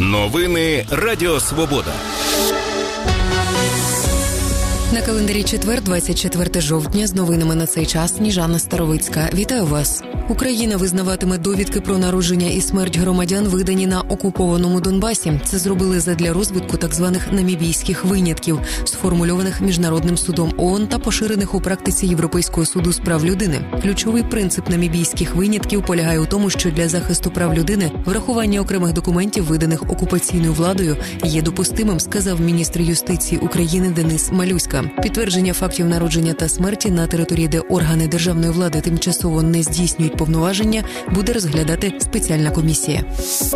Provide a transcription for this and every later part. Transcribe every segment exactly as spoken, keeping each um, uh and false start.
Новини Радіо Свобода. На календарі четвер, двадцять четверте жовтня, з новинами на цей час Сніжана Старовицька. Вітаю вас. Україна визнаватиме довідки про народження і смерть громадян, видані на окупованому Донбасі. Це зробили задля розвитку так званих намібійських винятків, сформульованих Міжнародним судом ООН та поширених у практиці Європейського суду з прав людини. Ключовий принцип намібійських винятків полягає у тому, що для захисту прав людини врахування окремих документів, виданих окупаційною владою, є допустимим, сказав міністр юстиції України Денис Малюська. Підтвердження фактів народження та смерті на території, де органи державної влади тимчасово не здійснюють повноваження, буде розглядати спеціальна комісія.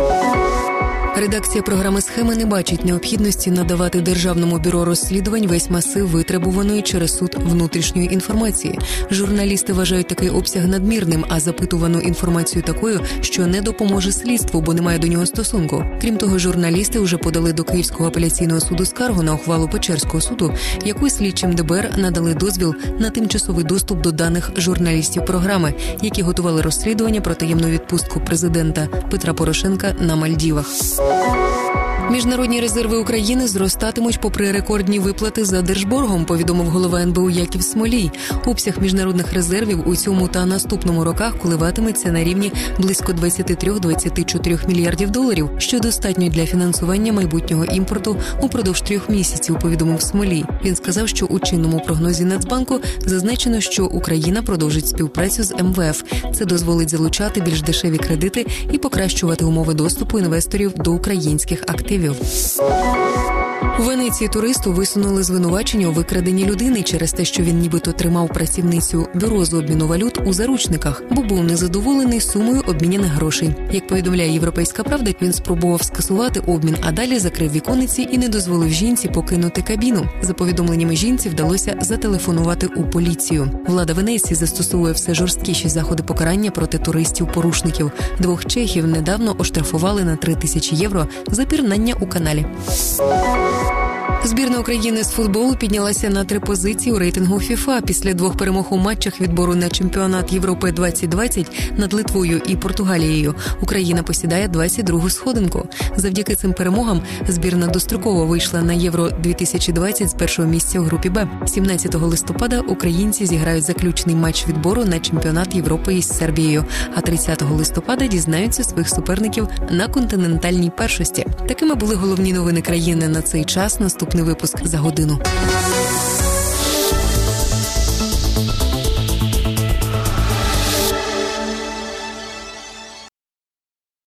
Редакція програми «Схеми» не бачить необхідності надавати Державному бюро розслідувань весь масив витребуваної через суд внутрішньої інформації. Журналісти вважають такий обсяг надмірним, а запитувану інформацію такою, що не допоможе слідству, бо немає до нього стосунку. Крім того, журналісти вже подали до Київського апеляційного суду скаргу на ухвалу Печерського суду, якою слідчим ДБР надали дозвіл на тимчасовий доступ до даних журналістів програми, які готували розслідування про таємну відпустку президента Петра Порошенка на Мальдівах. Міжнародні резерви України зростатимуть попри рекордні виплати за держборгом, повідомив голова ен бе у Яків Смолій. Обсяг міжнародних резервів у цьому та наступному роках коливатиметься на рівні близько двадцять три - двадцять чотири мільярдів доларів, що достатньо для фінансування майбутнього імпорту упродовж трьох місяців, повідомив Смолій. Він сказав, що у чинному прогнозі Нацбанку зазначено, що Україна продовжить співпрацю з ем ве еф. Це дозволить залучати більш дешеві кредити і покращувати умови доступу інвесторів до українських активів. У Венеції туристу висунули звинувачення у викраденні людини через те, що він нібито тримав працівницю бюро з обміну валют у заручниках, бо був незадоволений сумою обміняних грошей. Як повідомляє «Європейська правда», він спробував скасувати обмін, а далі закрив віконниці і не дозволив жінці покинути кабіну. За повідомленнями жінці, вдалося зателефонувати у поліцію. Влада Венеції застосовує все жорсткіші заходи покарання проти туристів-порушників. Двох чехів недавно оштрафували на три тисячі євро за пірнання у каналі. Збірна України з футболу піднялася на три позиції у рейтингу ФІФА після двох перемог у матчах відбору на чемпіонат Європи двадцять двадцять над Литвою і Португалією. Україна посідає двадцять другу сходинку. Завдяки цим перемогам збірна достроково вийшла на Євро дві тисячі двадцять з першого місця у групі Б. сімнадцятого листопада українці зіграють заключний матч відбору на чемпіонат Європи із Сербією, а тридцятого листопада дізнаються своїх суперників на континентальній першості. Такими були головні новини країни на цей час. Наступний випуск за годину.